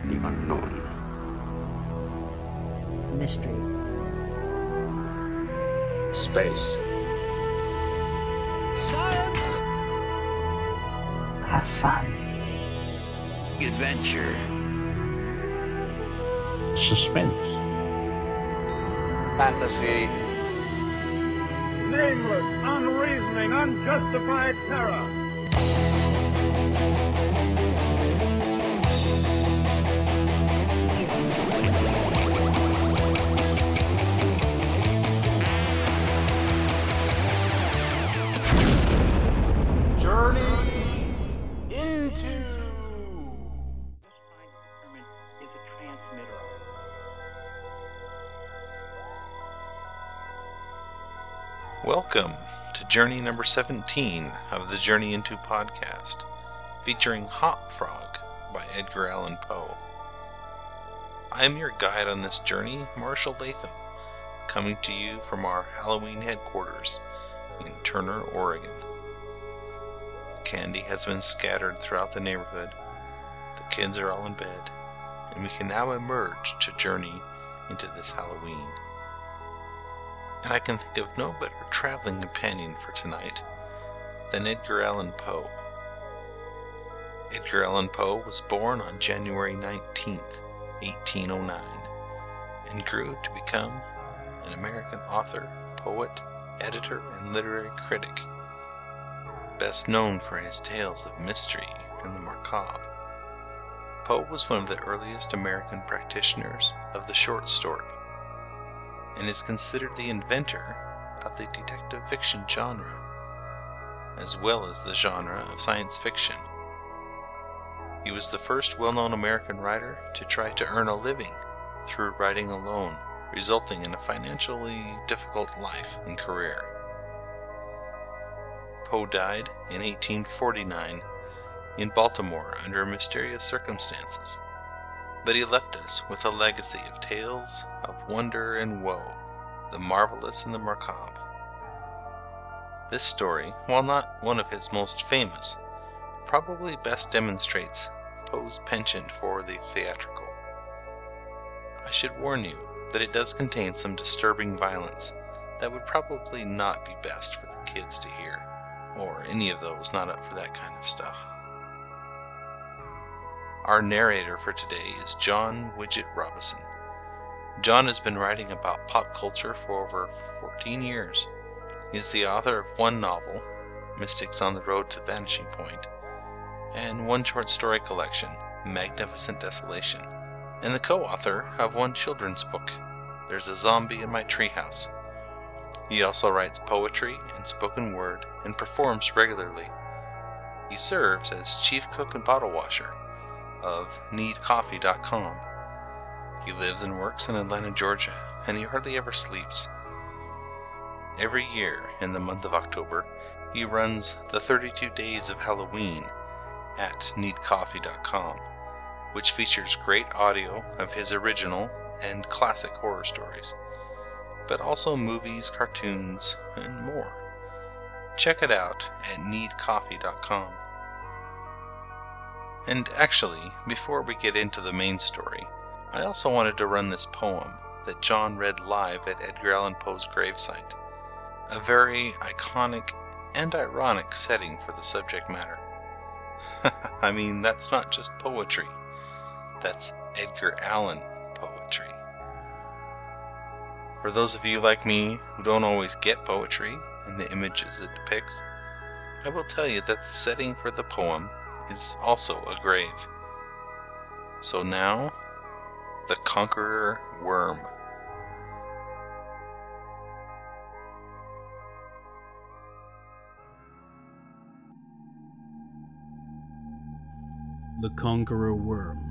the unknown. Mystery. Space. Science! Have fun. Adventure. Suspense. Fantasy. Nameless, unreasoning, unjustified terror. Journey into. Is a transmitter. Welcome to Journey number 17 of the Journey Into podcast, featuring Hop Frog by Edgar Allan Poe. I am your guide on this journey, Marshall Latham, coming to you from our Halloween headquarters in Turner, Oregon. Candy has been scattered throughout the neighborhood, the kids are all in bed, and we can now emerge to journey into this Halloween. And I can think of no better traveling companion for tonight than Edgar Allan Poe. Edgar Allan Poe was born on January 19th, 1809, and grew to become an American author, poet, editor, and literary critic, best known for his tales of mystery and the macabre. Poe was one of the earliest American practitioners of the short story, and is considered the inventor of the detective fiction genre, as well as the genre of science fiction. He was the first well-known American writer to try to earn a living through writing alone, resulting in a financially difficult life and career. Poe died in 1849 in Baltimore under mysterious circumstances, but he left us with a legacy of tales of wonder and woe, the marvelous and the macabre. This story, while not one of his most famous, probably best demonstrates Poe's penchant for the theatrical. I should warn you that it does contain some disturbing violence that would probably not be best for the kids to hear, or any of those not up for that kind of stuff. Our narrator for today is John Widgett Robison. John has been writing about pop culture for over 14 years. He is the author of one novel, Mystics on the Road to Vanishing Point, and one short story collection, Magnificent Desolation, and the co-author of one children's book, There's a Zombie in My Treehouse. He also writes poetry and spoken word and performs regularly. He serves as chief cook and bottle washer of needcoffee.com. He lives and works in Atlanta, Georgia, and he hardly ever sleeps. Every year, in the month of October, he runs the 32 Days of Halloween at needcoffee.com, which features great audio of his original and classic horror stories, but also movies, cartoons, and more. Check it out at needcoffee.com. And actually, before we get into the main story, I also wanted to run this poem that John read live at Edgar Allan Poe's gravesite. A very iconic and ironic setting for the subject matter. I mean, that's not just poetry. That's Edgar Allan poetry. For those of you like me who don't always get poetry and the images it depicts, I will tell you that the setting for the poem is also a grave. So now, The Conqueror Worm. The Conqueror Worm.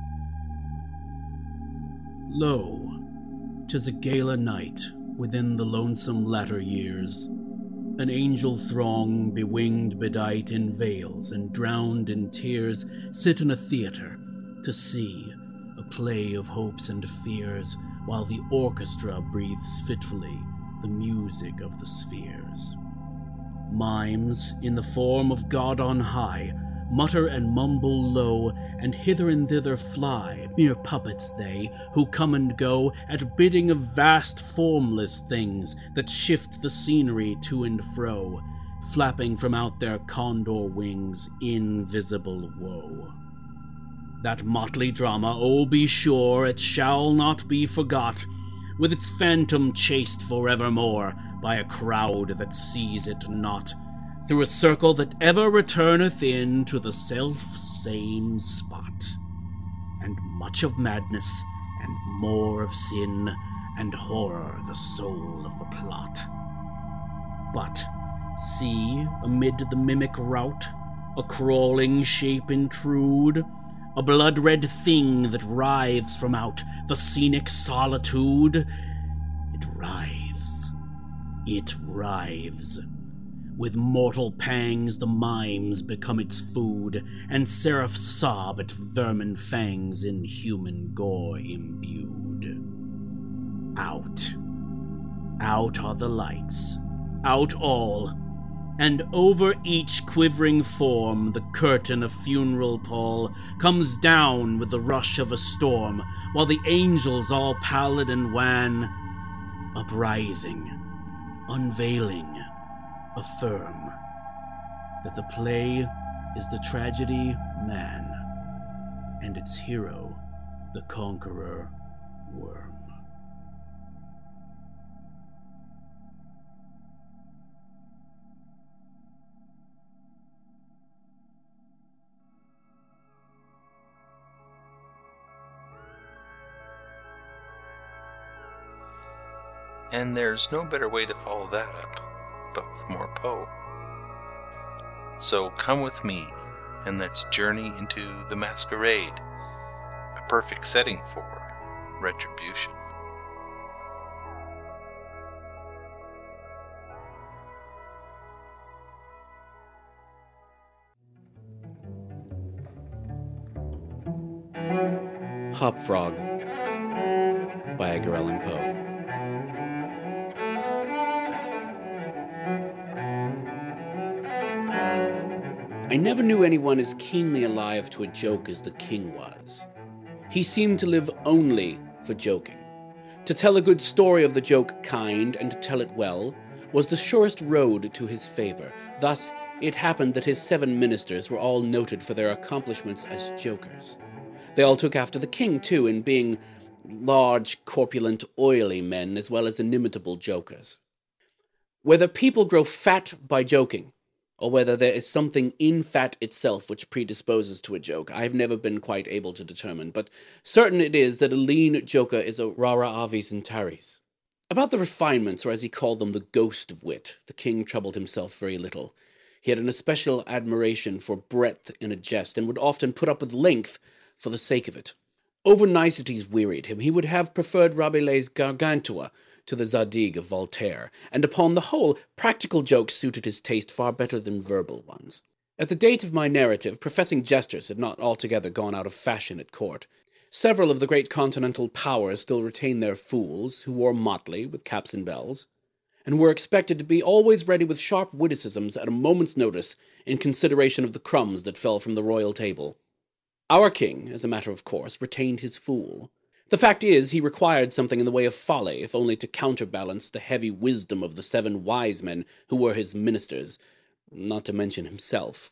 Lo, 'tis a gala night within the lonesome latter years. An angel throng, bewinged, bedight in veils and drowned in tears, sit in a theatre to see a play of hopes and fears, while the orchestra breathes fitfully the music of the spheres. Mimes, in the form of God on high, mutter and mumble low, and hither and thither fly, mere puppets they, who come and go at bidding of vast formless things that shift the scenery to and fro, flapping from out their condor wings invisible woe. That motley drama, oh be sure, it shall not be forgot, with its phantom chased forevermore by a crowd that sees it not, through a circle that ever returneth in to the self-same spot, and much of madness, and more of sin, and horror the soul of the plot. But, see, amid the mimic rout, a crawling shape intrude, a blood-red thing that writhes from out the scenic solitude. It writhes. With mortal pangs the mimes become its food, and seraphs sob at vermin fangs in human gore imbued. Out are the lights, out all, and over each quivering form the curtain of funeral pall comes down with the rush of a storm, while the angels, all pallid and wan, uprising, unveiling, affirm that the play is the tragedy man, and its hero the conqueror worm. And there's no better way to follow that up, but with more Poe. So come with me, and let's journey into the masquerade, a perfect setting for retribution. Hop Frog by Edgar Allan Poe. I never knew anyone as keenly alive to a joke as the king was. He seemed to live only for joking. To tell a good story of the joke kind, and to tell it well, was the surest road to his favor. Thus, it happened that his 7 ministers were all noted for their accomplishments as jokers. They all took after the king, too, in being large, corpulent, oily men, as well as inimitable jokers. Whether people grow fat by joking, or whether there is something in fat itself which predisposes to a joke, I've never been quite able to determine, but certain it is that a lean joker is a rara avis intaris. About the refinements, or as he called them, the ghost of wit, the king troubled himself very little. He had an especial admiration for breadth in a jest, and would often put up with length for the sake of it. Over-niceties wearied him. He would have preferred Rabelais' Gargantua to the Zadig of Voltaire, and upon the whole, practical jokes suited his taste far better than verbal ones. At the date of my narrative, professing jesters had not altogether gone out of fashion at court. Several of the great continental powers still retained their fools, who wore motley, with caps and bells, and were expected to be always ready with sharp witticisms at a moment's notice in consideration of the crumbs that fell from the royal table. Our king, as a matter of course, retained his fool. The fact is, he required something in the way of folly, if only to counterbalance the heavy wisdom of the 7 wise men who were his ministers, not to mention himself.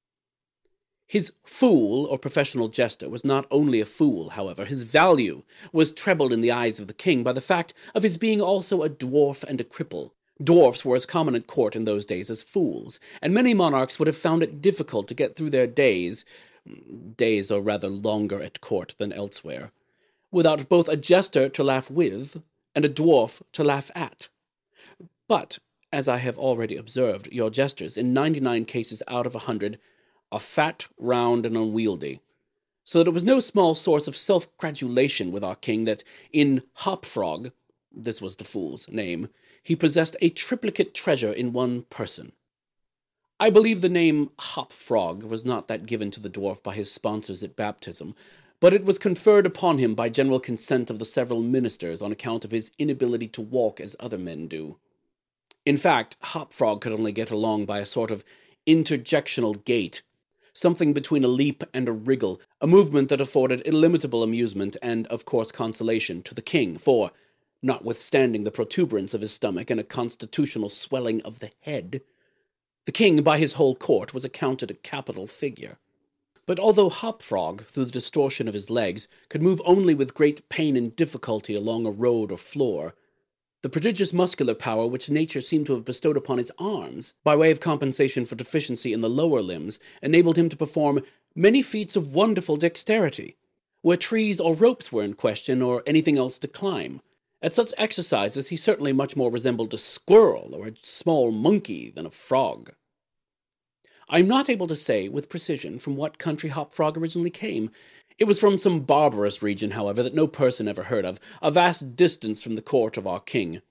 His fool, or professional jester, was not only a fool, however. His value was trebled in the eyes of the king by the fact of his being also a dwarf and a cripple. Dwarfs were as common at court in those days as fools, and many monarchs would have found it difficult to get through their days are rather longer at court than elsewhere, without both a jester to laugh with and a dwarf to laugh at. But, as I have already observed, your jesters, in 99 cases out of 100, are fat, round, and unwieldy, so that it was no small source of self-gratulation with our king that in Hop Frog, this was the fool's name, he possessed a triplicate treasure in one person. I believe the name Hop Frog was not that given to the dwarf by his sponsors at baptism, but it was conferred upon him by general consent of the several ministers on account of his inability to walk as other men do. In fact, Hop Frog could only get along by a sort of interjectional gait, something between a leap and a wriggle, a movement that afforded illimitable amusement and, of course, consolation to the king, for, notwithstanding the protuberance of his stomach and a constitutional swelling of the head, the king, by his whole court, was accounted a capital figure. But although Hop-Frog, through the distortion of his legs, could move only with great pain and difficulty along a road or floor, the prodigious muscular power which nature seemed to have bestowed upon his arms, by way of compensation for deficiency in the lower limbs, enabled him to perform many feats of wonderful dexterity, where trees or ropes were in question, or anything else to climb. At such exercises he certainly much more resembled a squirrel or a small monkey than a frog. I am not able to say with precision from what country Hop-Frog originally came. It was from some barbarous region, however, that no person ever heard of, a vast distance from the court of our king.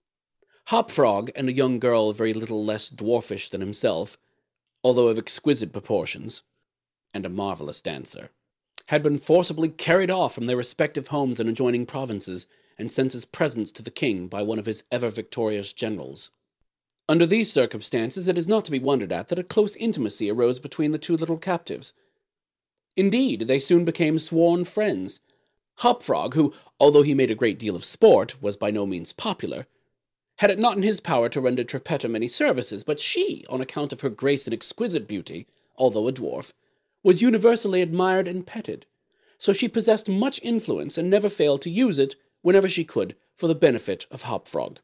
Hop-Frog and a young girl very little less dwarfish than himself, although of exquisite proportions, and a marvelous dancer, had been forcibly carried off from their respective homes in adjoining provinces, and sent as presents to the king by one of his ever-victorious generals. Under these circumstances, it is not to be wondered at that a close intimacy arose between the two little captives. Indeed, they soon became sworn friends. Hop-Frog, who, although he made a great deal of sport, was by no means popular, had it not in his power to render Trippetta many services, but she, on account of her grace and exquisite beauty, although a dwarf, was universally admired and petted, so she possessed much influence and never failed to use it, whenever she could, for the benefit of Hop-Frog.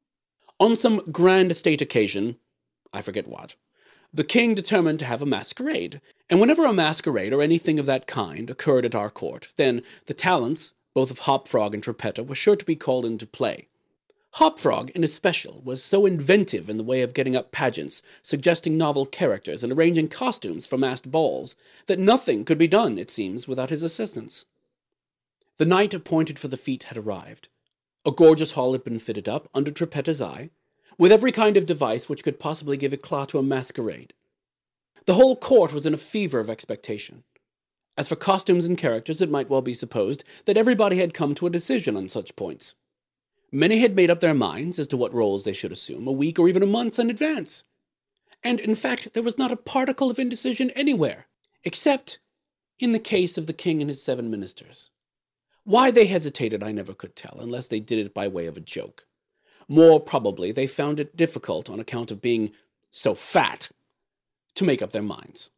On some grand state occasion, I forget what, the king determined to have a masquerade, and whenever a masquerade or anything of that kind occurred at our court, then the talents, both of Hop-Frog and Trippetta, were sure to be called into play. Hop-Frog, in especial, was so inventive in the way of getting up pageants, suggesting novel characters, and arranging costumes for masked balls, that nothing could be done, it seems, without his assistance. The night appointed for the feat had arrived. A gorgeous hall had been fitted up, under Trippetta's eye, with every kind of device which could possibly give eclat to a masquerade. The whole court was in a fever of expectation. As for costumes and characters, it might well be supposed that everybody had come to a decision on such points. Many had made up their minds as to what roles they should assume a week or even a month in advance. And, in fact, there was not a particle of indecision anywhere, except in the case of the king and his 7 ministers. Why they hesitated I never could tell, unless they did it by way of a joke. More probably they found it difficult, on account of being so fat, to make up their minds.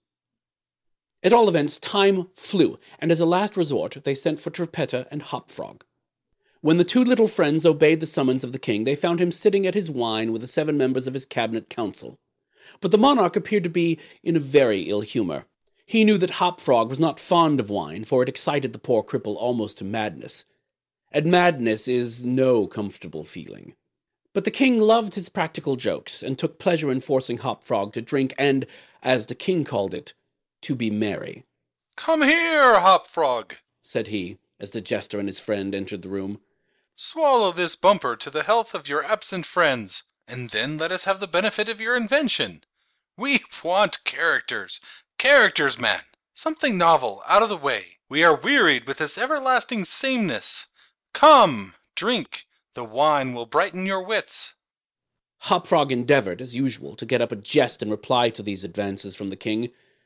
At all events, time flew, and as a last resort they sent for Trippetta and Hop-Frog. When the 2 little friends obeyed the summons of the king, they found him sitting at his wine with the 7 members of his cabinet council. But the monarch appeared to be in a very ill humor. He knew that Hop-Frog was not fond of wine, for it excited the poor cripple almost to madness. And madness is no comfortable feeling. But the king loved his practical jokes, and took pleasure in forcing Hop-Frog to drink and, as the king called it, to be merry. "Come here, Hop-Frog," said he, as the jester and his friend entered the room. "Swallow this bumper to the health of your absent friends, and then let us have the benefit of your invention. We want characters. Characters, man. Something novel, out of the way. We are wearied with this everlasting sameness. Come, drink. The wine will brighten your wits." Hop-Frog endeavored, as usual, to get up a jest in reply to these advances from the king,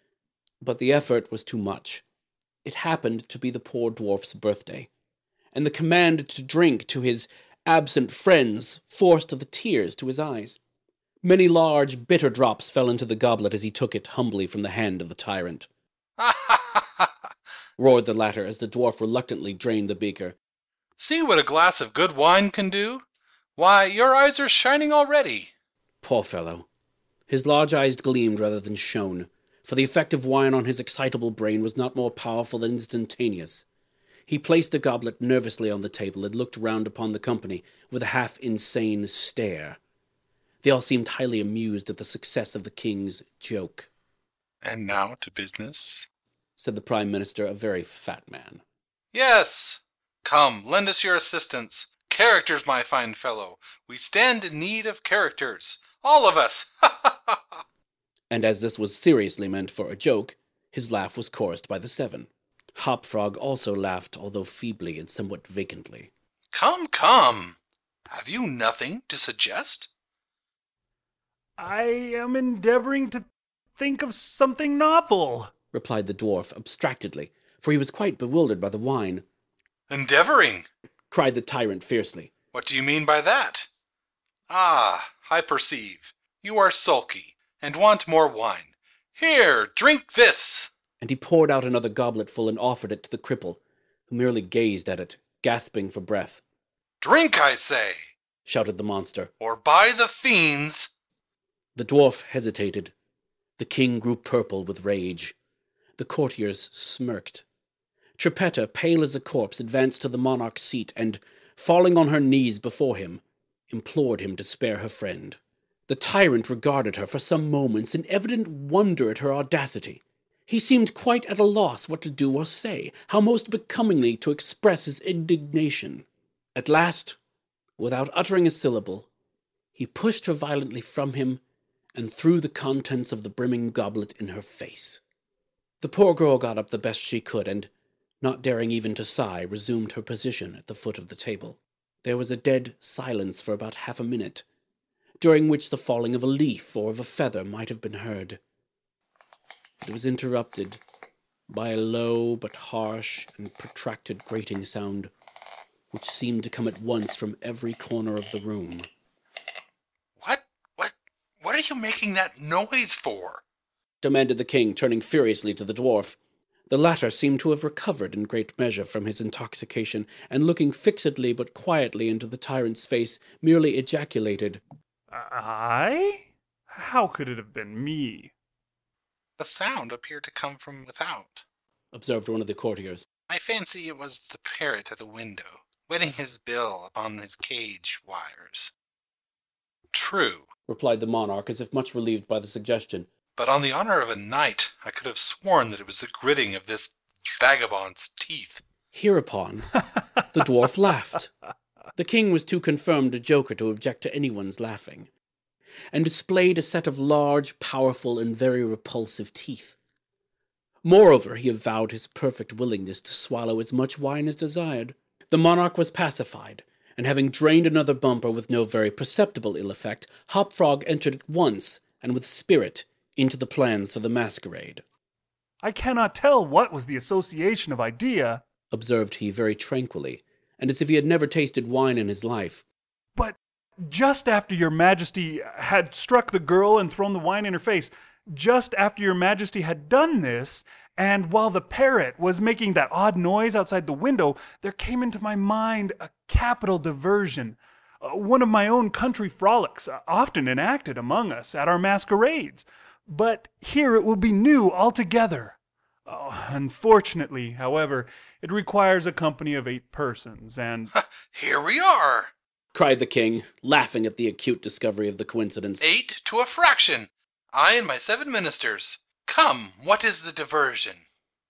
but the effort was too much. It happened to be the poor dwarf's birthday, and the command to drink to his absent friends forced the tears to his eyes. Many large, bitter drops fell into the goblet as he took it humbly from the hand of the tyrant. "Ha ha ha ha!" roared the latter as the dwarf reluctantly drained the beaker. "See what a glass of good wine can do? Why, your eyes are shining already." Poor fellow. His large eyes gleamed rather than shone, for the effect of wine on his excitable brain was not more powerful than instantaneous. He placed the goblet nervously on the table and looked round upon the company with a half-insane stare. They all seemed highly amused at the success of the king's joke. "And now to business," said the Prime Minister, a very fat man. "Yes. Come, lend us your assistance. Characters, my fine fellow. We stand in need of characters. All of us. Ha ha ha ha." And as this was seriously meant for a joke, his laugh was chorused by the 7. Hop-Frog also laughed, although feebly and somewhat vacantly. "Come, come. Have you nothing to suggest?" "I am endeavoring to think of something novel," replied the dwarf abstractedly, for he was quite bewildered by the wine. "Endeavoring," cried the tyrant fiercely. "What do you mean by that? Ah, I perceive. You are sulky, and want more wine. Here, drink this!" And he poured out another gobletful and offered it to the cripple, who merely gazed at it, gasping for breath. "Drink, I say!" shouted the monster. "Or by the fiends!" The dwarf hesitated. The king grew purple with rage. The courtiers smirked. Trippetta, pale as a corpse, advanced to the monarch's seat and, falling on her knees before him, implored him to spare her friend. The tyrant regarded her for some moments in evident wonder at her audacity. He seemed quite at a loss what to do or say, how most becomingly to express his indignation. At last, without uttering a syllable, he pushed her violently from him and threw the contents of the brimming goblet in her face. The poor girl got up the best she could and, not daring even to sigh, resumed her position at the foot of the table. There was a dead silence for about half a minute, during which the falling of a leaf or of a feather might have been heard. It was interrupted by a low but harsh and protracted grating sound, which seemed to come at once from every corner of the room. What are you making that noise for?" demanded the king, turning furiously to the dwarf. The latter seemed to have recovered in great measure from his intoxication, and looking fixedly but quietly into the tyrant's face, merely ejaculated, "I? How could it have been me?" "The sound appeared to come from without," observed one of the courtiers. "I fancy it was the parrot at the window, wetting his bill upon his cage wires." "True," replied the monarch, as if much relieved by the suggestion. "but on the honor of a knight, I could have sworn that it was the gritting of this vagabond's teeth." Hereupon, the dwarf laughed. The king was too confirmed a joker to object to anyone's laughing, and displayed a set of large, powerful, and very repulsive teeth. Moreover, he avowed his perfect willingness to swallow as much wine as desired. The monarch was pacified, and having drained another bumper with no very perceptible ill effect, Hopfrog entered at once, and with spirit, into the plans for the masquerade. "I cannot tell what was the association of idea," observed he very tranquilly, and as if he had never tasted wine in his life. "but just after your majesty had struck the girl and thrown the wine in her face, just after your majesty had done this, and while the parrot was making that odd noise outside the window, there came into my mind a capital diversion, one of my own country frolics, often enacted among us at our masquerades. But here it will be new altogether. Unfortunately, however, it requires a company of 8 persons, and—" "Here we are!" cried the king, laughing at the acute discovery of the coincidence. 8 to a fraction! I and my 7 ministers. Come, what is the diversion?"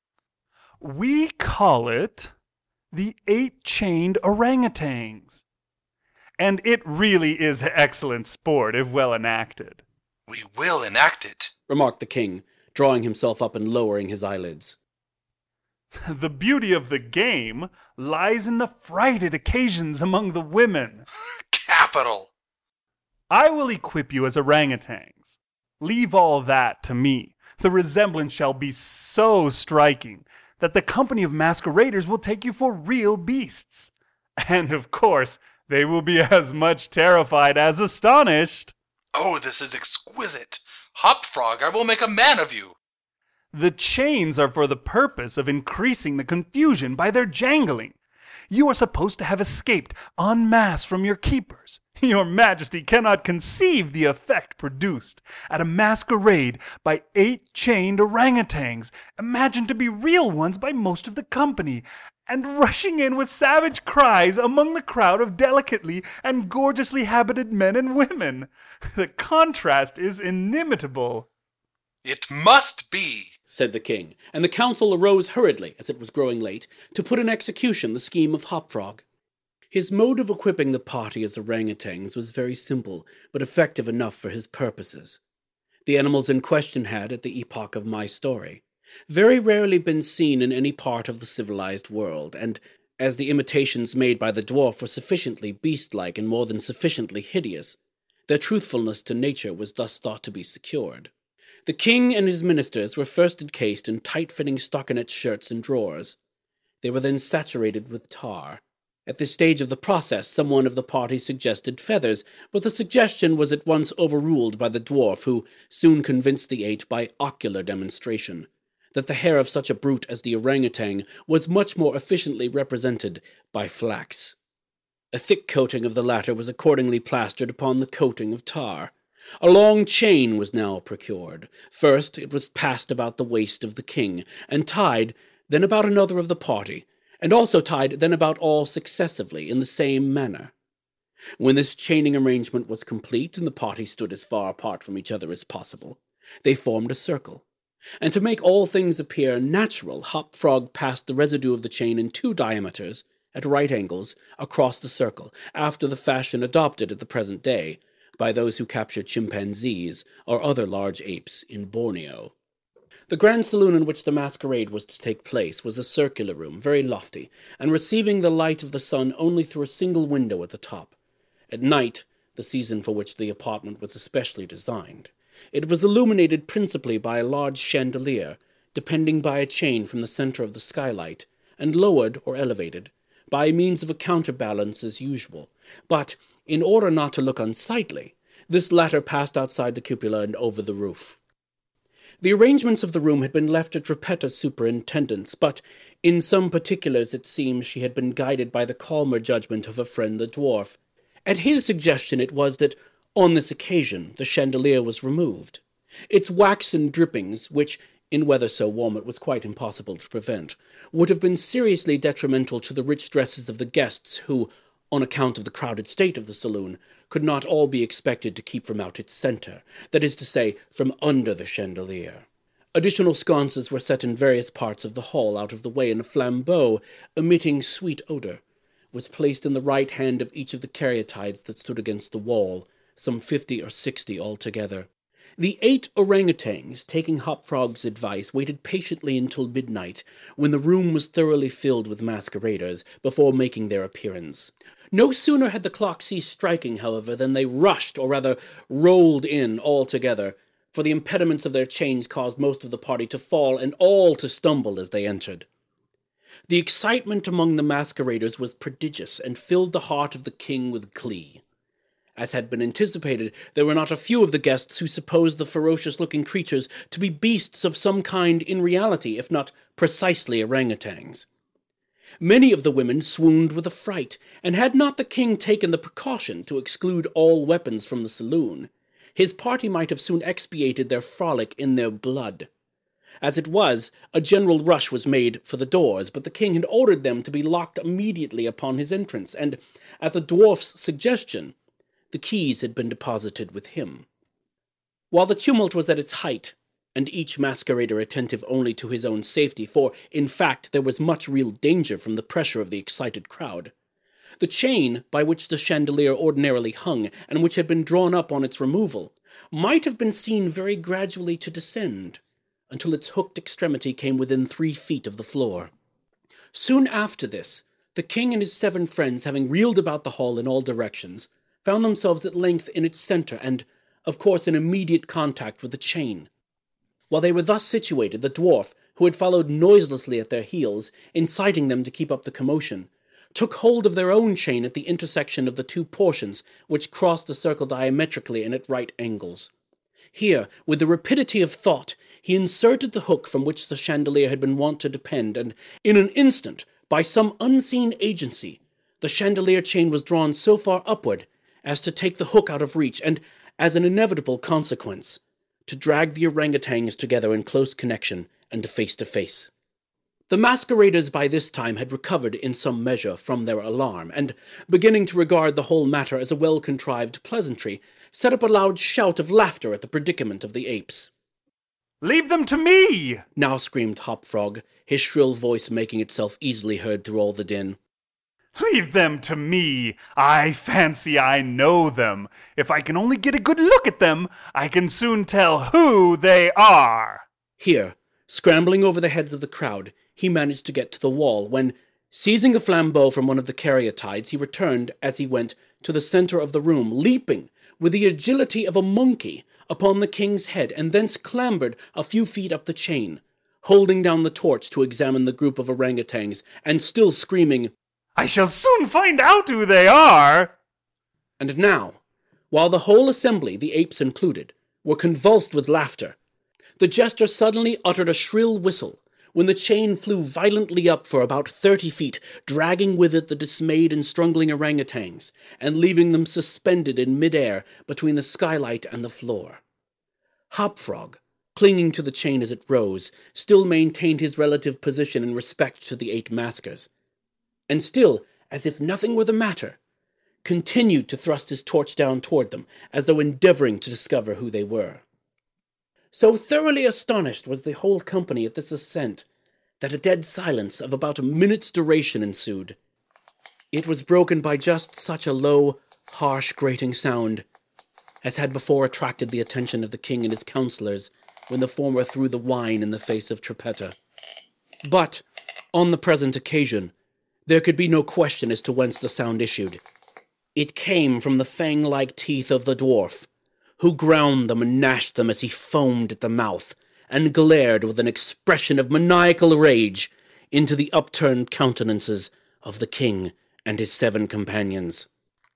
"We call it the 8 chained orangutans. And it really is excellent sport if well enacted." "We will enact it," remarked the king, drawing himself up and lowering his eyelids. "The beauty of the game lies in the fright it occasions among the women." "Capital!" "I will equip you as orangutans. Leave all that to me. The resemblance shall be so striking that the company of masqueraders will take you for real beasts. And of course, they will be as much terrified as astonished." "Oh, this is exquisite! Hopfrog, I will make a man of you!" "The chains are for the purpose of increasing the confusion by their jangling. You are supposed to have escaped en masse from your keepers. Your majesty cannot conceive the effect produced at a masquerade by 8 chained orangutans, imagined to be real ones by most of the company, and rushing in with savage cries among the crowd of delicately and gorgeously habited men and women. The contrast is inimitable." "It must be," said the king, and the council arose hurriedly, as it was growing late, to put in execution the scheme of Hopfrog. His mode of equipping the party as orangutans was very simple, but effective enough for his purposes. The animals in question had, at the epoch of my story, very rarely been seen in any part of the civilized world, and, as the imitations made by the dwarf were sufficiently beast-like and more than sufficiently hideous, their truthfulness to nature was thus thought to be secured. The king and his ministers were first encased in tight-fitting stockinette shirts and drawers. They were then saturated with tar. At this stage of the process, someone of the party suggested feathers, but the suggestion was at once overruled by the dwarf, who soon convinced the eight by ocular demonstration that the hair of such a brute as the orangutan was much more efficiently represented by flax. A thick coating of the latter was accordingly plastered upon the coating of tar. A long chain was now procured. First it was passed about the waist of the king, and tied, then about another of the party, and also tied then about all successively in the same manner. When this chaining arrangement was complete, and the party stood as far apart from each other as possible, they formed a circle. And to make all things appear natural, Hop Frog passed the residue of the chain in 2 diameters, at right angles, across the circle, after the fashion adopted at the present day by those who captured chimpanzees or other large apes in Borneo. The grand saloon in which the masquerade was to take place was a circular room, very lofty, and receiving the light of the sun only through a single window at the top. At night, the season for which the apartment was especially designed, it was illuminated principally by a large chandelier, depending by a chain from the center of the skylight, and lowered or elevated by means of a counterbalance as usual. But, in order not to look unsightly, this latter passed outside the cupola and over the roof. The arrangements of the room had been left at Rippetta's superintendence, but in some particulars it seems she had been guided by the calmer judgment of her friend the dwarf. At his suggestion it was that, on this occasion, the chandelier was removed. Its waxen drippings, which, in weather so warm it was quite impossible to prevent, would have been seriously detrimental to the rich dresses of the guests who, on account of the crowded state of the saloon, could not all be expected to keep from out its centre, that is to say, from under the chandelier. Additional sconces were set in various parts of the hall out of the way, and a flambeau, emitting sweet odour, was placed in the right hand of each of the caryatides that stood against the wall, some 50 or 60 altogether. The 8 orangutans, taking Hop Frog's advice, waited patiently until midnight, when the room was thoroughly filled with masqueraders, before making their appearance. No sooner had the clock ceased striking, however, than they rushed, or rather rolled in all together, for the impediments of their chains caused most of the party to fall and all to stumble as they entered. The excitement among the masqueraders was prodigious, and filled the heart of the king with glee. As had been anticipated, there were not a few of the guests who supposed the ferocious-looking creatures to be beasts of some kind in reality, if not precisely orangutans. Many of the women swooned with affright, and had not the king taken the precaution to exclude all weapons from the saloon, his party might have soon expiated their frolic in their blood. As it was, a general rush was made for the doors, but the king had ordered them to be locked immediately upon his entrance, and, at the dwarf's suggestion, the keys had been deposited with him. While the tumult was at its height, and each masquerader attentive only to his own safety, for, in fact, there was much real danger from the pressure of the excited crowd, the chain by which the chandelier ordinarily hung, and which had been drawn up on its removal, might have been seen very gradually to descend, until its hooked extremity came within 3 feet of the floor. Soon after this, the king and his 7 friends, having reeled about the hall in all directions, found themselves at length in its centre, and, of course, in immediate contact with the chain. While they were thus situated, the dwarf, who had followed noiselessly at their heels, inciting them to keep up the commotion, took hold of their own chain at the intersection of the 2 portions which crossed the circle diametrically and at right angles. Here, with the rapidity of thought, he inserted the hook from which the chandelier had been wont to depend, and, in an instant, by some unseen agency, the chandelier chain was drawn so far upward as to take the hook out of reach, and, as an inevitable consequence, to drag the orangutans together in close connection and face to face. The masqueraders by this time had recovered in some measure from their alarm, and, beginning to regard the whole matter as a well-contrived pleasantry, set up a loud shout of laughter at the predicament of the apes. "Leave them to me!" now screamed Hop Frog, his shrill voice making itself easily heard through all the din. "Leave them to me! I fancy I know them. If I can only get a good look at them, I can soon tell who they are." Here, scrambling over the heads of the crowd, he managed to get to the wall, when, seizing a flambeau from one of the caryatides, he returned, as he went, to the center of the room, leaping, with the agility of a monkey, upon the king's head, and thence clambered a few feet up the chain, holding down the torch to examine the group of orangutans, and still screaming, "I shall soon find out who they are!" And now, while the whole assembly, the apes included, were convulsed with laughter, the jester suddenly uttered a shrill whistle, when the chain flew violently up for about 30 feet, dragging with it the dismayed and struggling orangutans, and leaving them suspended in midair between the skylight and the floor. Hopfrog, clinging to the chain as it rose, still maintained his relative position in respect to the 8 maskers, and still, as if nothing were the matter, continued to thrust his torch down toward them, as though endeavoring to discover who they were. So thoroughly astonished was the whole company at this ascent, that a dead silence of about a minute's duration ensued. It was broken by just such a low, harsh, grating sound as had before attracted the attention of the king and his counselors when the former threw the wine in the face of Trippetta. But, on the present occasion, there could be no question as to whence the sound issued. It came from the fang-like teeth of the dwarf, who ground them and gnashed them as he foamed at the mouth, and glared with an expression of maniacal rage into the upturned countenances of the king and his 7 companions.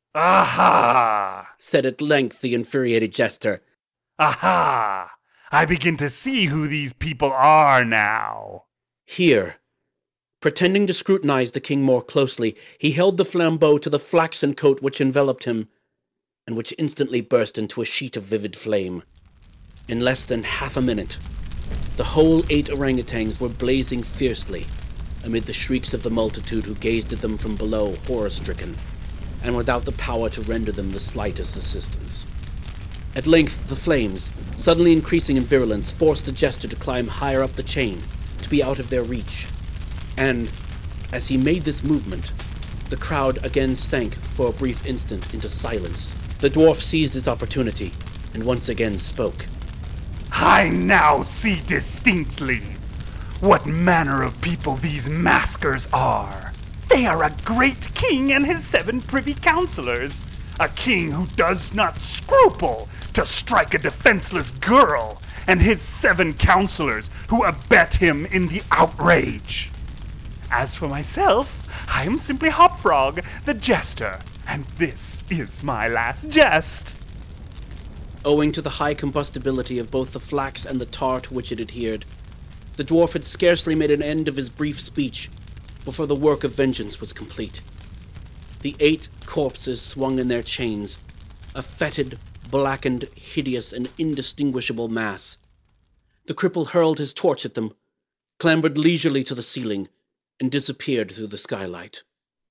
"Aha!" said at length the infuriated jester. "Aha! I begin to see who these people are now." Here, pretending to scrutinize the king more closely, he held the flambeau to the flaxen coat which enveloped him, and which instantly burst into a sheet of vivid flame. In less than half a minute, the whole 8 orangutans were blazing fiercely amid the shrieks of the multitude who gazed at them from below, horror-stricken, and without the power to render them the slightest assistance. At length, the flames, suddenly increasing in virulence, forced the jester to climb higher up the chain, to be out of their reach. And, as he made this movement, the crowd again sank for a brief instant into silence. The dwarf seized his opportunity, and once again spoke. "I now see distinctly what manner of people these maskers are. They are a great king and his 7 privy councillors. A king who does not scruple to strike a defenseless girl, and his 7 councillors who abet him in the outrage. As for myself, I am simply Hopfrog, the jester, and this is my last jest." Owing to the high combustibility of both the flax and the tar to which it adhered, the dwarf had scarcely made an end of his brief speech before the work of vengeance was complete. The 8 corpses swung in their chains, a fetid, blackened, hideous, and indistinguishable mass. The cripple hurled his torch at them, clambered leisurely to the ceiling, and disappeared through the skylight.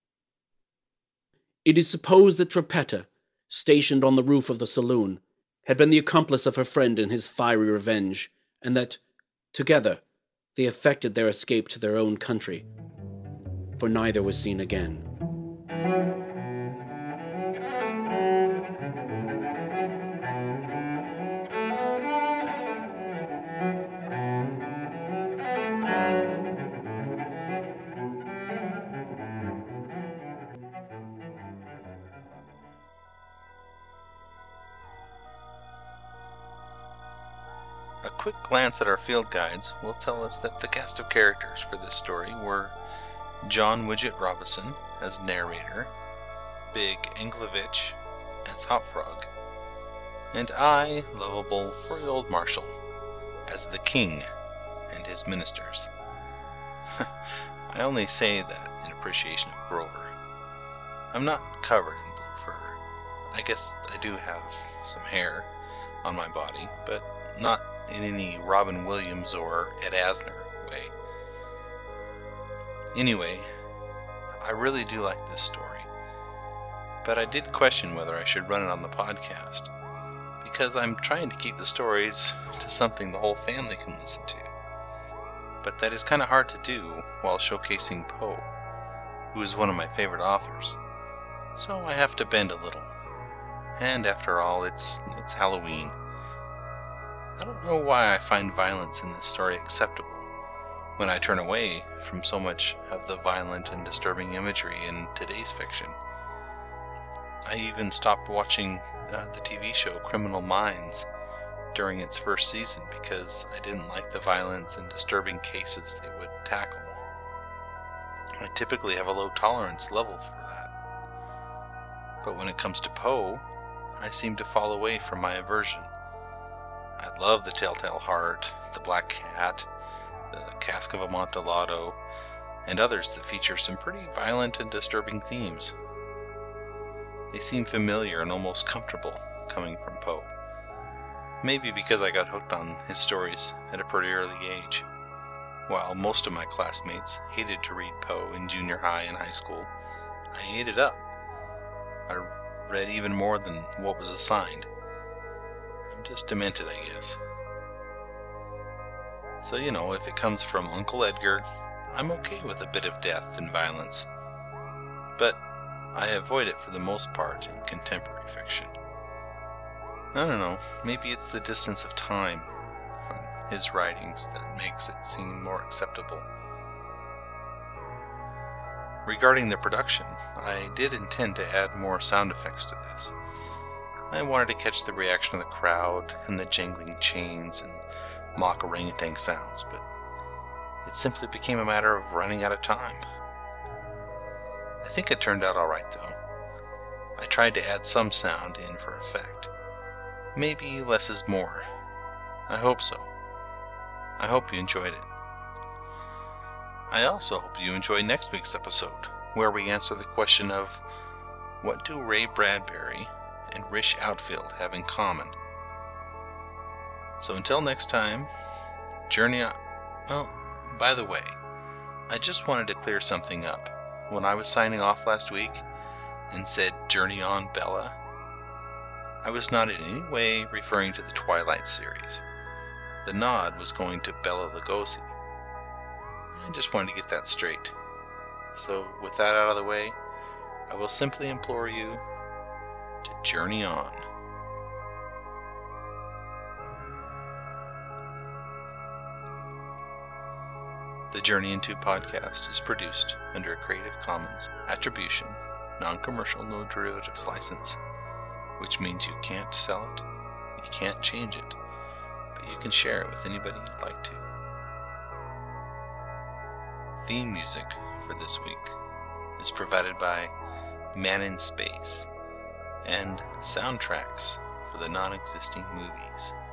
It is supposed that Trippetta, stationed on the roof of the saloon, had been the accomplice of her friend in his fiery revenge, and that, together, they effected their escape to their own country, for neither was seen again. A quick glance at our field guides will tell us that the cast of characters for this story were John Widget Robison as narrator, Big Englevich as Hopfrog, and I, lovable furry old Marshall, as the king and his ministers. I only say that in appreciation of Grover. I'm not covered in blue fur. I guess I do have some hair on my body, but not in any Robin Williams or Ed Asner way. Anyway, I really do like this story, but I did question whether I should run it on the podcast, because I'm trying to keep the stories to something the whole family can listen to. But that is kind of hard to do while showcasing Poe, who is one of my favorite authors. So I have to bend a little. And after all, it's Halloween. I don't know why I find violence in this story acceptable, when I turn away from so much of the violent and disturbing imagery in today's fiction. I even stopped watching the TV show Criminal Minds during its first season because I didn't like the violence and disturbing cases they would tackle. I typically have a low tolerance level for that. But when it comes to Poe, I seem to fall away from my aversion. I love The Telltale Heart, The Black Cat, The Cask of Amontillado, and others that feature some pretty violent and disturbing themes. They seem familiar and almost comfortable coming from Poe. Maybe because I got hooked on his stories at a pretty early age. While most of my classmates hated to read Poe in junior high and high school, I ate it up. I read even more than what was assigned. I'm just demented, I guess. So, if it comes from Uncle Edgar, I'm okay with a bit of death and violence. But I avoid it for the most part in contemporary fiction. I don't know, maybe it's the distance of time from his writings that makes it seem more acceptable. Regarding the production, I did intend to add more sound effects to this. I wanted to catch the reaction of the crowd and the jangling chains and mock orangutan sounds, but it simply became a matter of running out of time. I think it turned out alright though. I tried to add some sound in for effect. Maybe less is more. I hope so. I hope you enjoyed it. I also hope you enjoy next week's episode, where we answer the question of, what do Ray Bradbury and Rish Outfield have in common? So until next time, journey on. Well, by the way, I just wanted to clear something up. When I was signing off last week and said journey on Bella, I was not in any way referring to the Twilight series. The nod was going to Bela Lugosi. I just wanted to get that straight. So with that out of the way, I will simply implore you to journey on. The Journey Into podcast is produced under a Creative Commons Attribution, Non-Commercial No Derivatives license, which means you can't sell it, you can't change it, but you can share it with anybody you'd like to. Theme music for this week is provided by Man in Space, and soundtracks for the non-existing movies